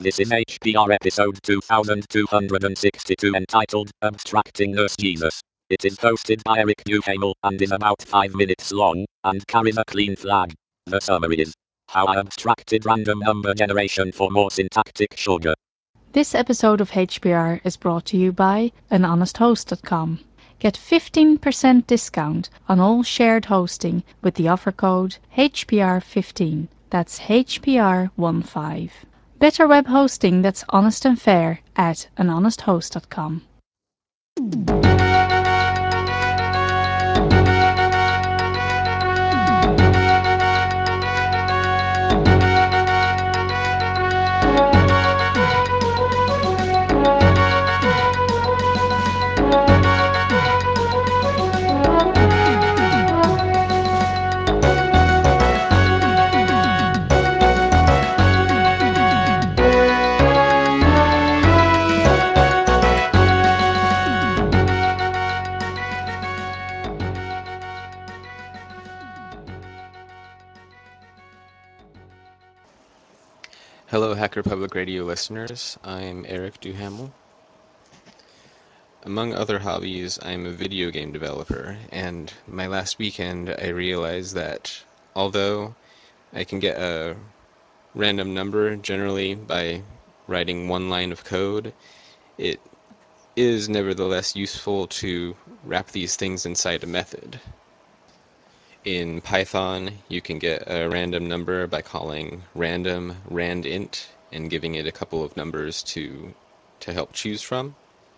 This is HPR episode 2262 entitled Abstracting Nurse Jesus. It is hosted by Eric Duhamel and is about 5 minutes long and carries a clean flag. The summary is how I abstracted random number generation for more syntactic sugar. This episode of HBR is brought to you by anhonesthost.com. Get 15% discount on all shared hosting with the offer code HBR15. That's HBR15. Better web hosting that's honest and fair at anhonesthost.com. Hello, Hacker Public Radio listeners. I'm Eric Duhamel. Among other hobbies, I'm a video game developer, and my last weekend I realized that although I can get a random number generally by writing one line of code, it is nevertheless useful to wrap these things inside a method. In Python, you can get a random number by calling random randint and giving it a couple of numbers to help choose from.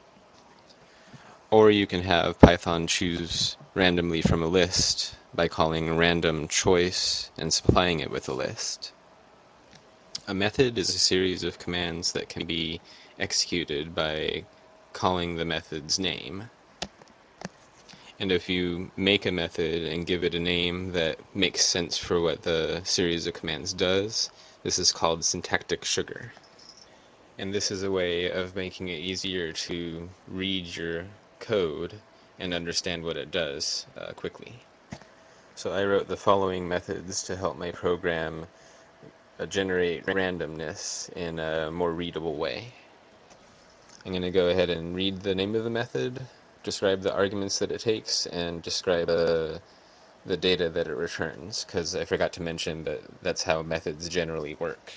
Or you can have Python choose randomly from a list by calling random choice and supplying it with a list. A method is a series of commands that can be executed by calling the method's name. And if you make a method and give it a name that makes sense for what the series of commands does, this is called syntactic sugar. And this is a way of making it easier to read your code and understand what it does quickly. So I wrote the following methods to help my program generate randomness in a more readable way. I'm going to go ahead and read the name of the method, describe the arguments that it takes, and describe the data that it returns, because I forgot to mention that that's how methods generally work.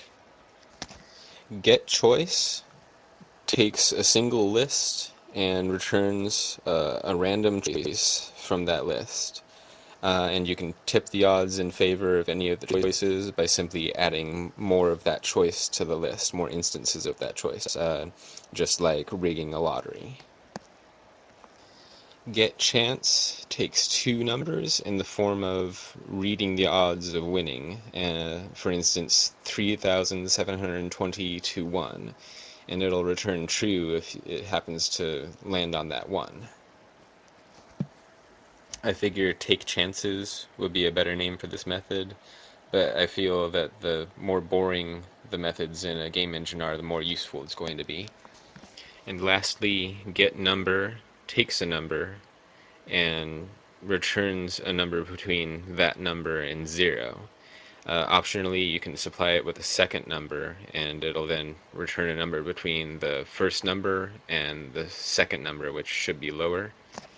GetChoice takes a single list and returns a random choice from that list. And you can tip the odds in favor of any of the choices by simply adding more of that choice to the list, more instances of that choice, just like rigging a lottery. GetChance takes two numbers in the form of reading the odds of winning, for instance, 3,720 to 1, and it'll return true if it happens to land on that 1. I figure take chances would be a better name for this method, but I feel that the more boring the methods in a game engine are, the more useful it's going to be. And lastly, getNumber takes a number and returns a number between that number and 0. Optionally, you can supply it with a second number, and it'll then return a number between the first number and the second number, which should be lower.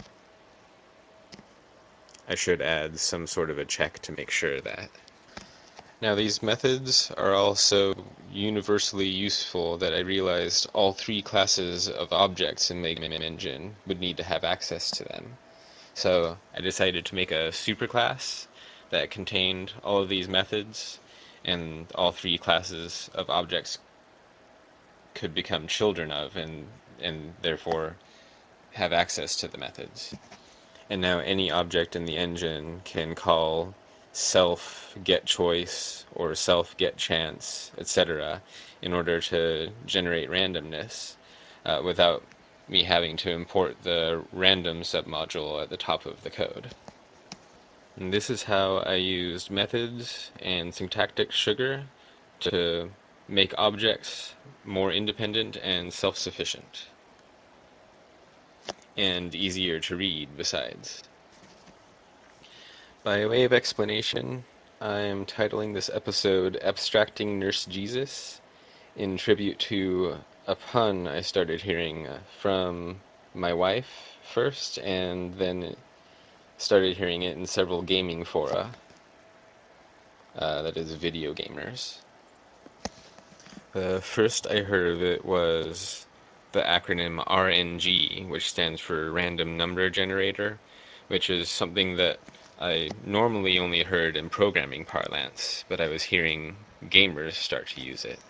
I should add some sort of a check to make sure of that. Now, these methods are also universally useful that I realized all three classes of objects in my game engine would need to have access to them. So I decided to make a superclass that contained all of these methods, and all three classes of objects could become children of and therefore have access to the methods. And now any object in the engine can call self get choice or self get chance, etc., in order to generate randomness without me having to import the random submodule at the top of the code. And this is how I used methods and syntactic sugar to make objects more independent and self-sufficient. And easier to read besides. By way of explanation, I'm titling this episode Abstracting Nurse Jesus, in tribute to a pun I started hearing from my wife first, and then started hearing it in several gaming fora, that is, video gamers. The first I heard of it was the acronym RNG, which stands for Random Number Generator, which is something that I normally only heard in programming parlance, but I was hearing gamers start to use it.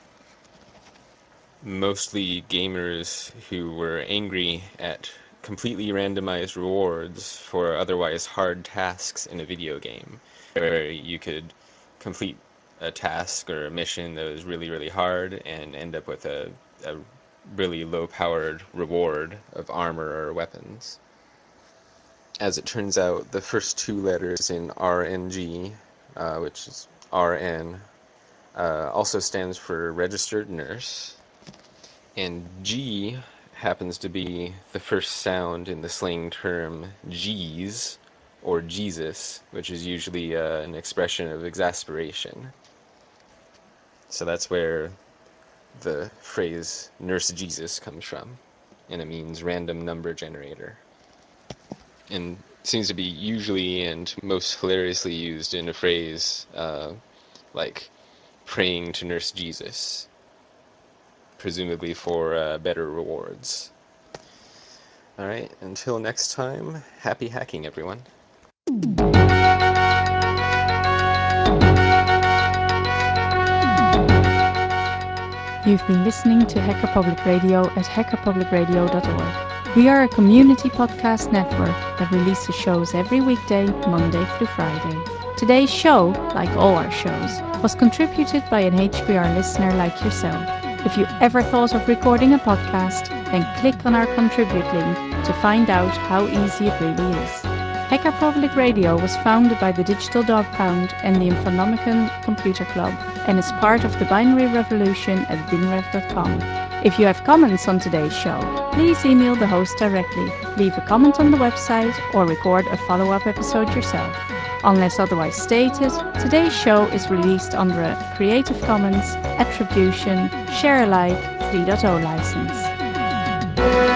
Mostly gamers who were angry at completely randomized rewards for otherwise hard tasks in a video game, where you could complete a task or a mission that was really, really hard and end up with a really low-powered reward of armor or weapons. As it turns out, the first two letters in RNG, which is RN, also stands for registered nurse, and G happens to be the first sound in the slang term Jeez, or Jesus, which is usually an expression of exasperation. So that's where the phrase Nurse Jesus comes from, and it means random number generator. And seems to be usually and most hilariously used in a phrase like praying to Nurse Jesus, presumably for better rewards. Alright, until next time, happy hacking, everyone. You've been listening to Hacker Public Radio at hackerpublicradio.org. We are a community podcast network that releases shows every weekday, Monday through Friday. Today's show, like all our shows, was contributed by an HPR listener like yourself. If you ever thought of recording a podcast, then click on our contribute link to find out how easy it really is. Hacker Public Radio was founded by the Digital Dog Pound and the Infonomicon Computer Club and is part of the binary revolution at binrev.com. If you have comments on today's show, please email the host directly, leave a comment on the website, or record a follow-up episode yourself. Unless otherwise stated, today's show is released under a Creative Commons Attribution Share Alike 3.0 license.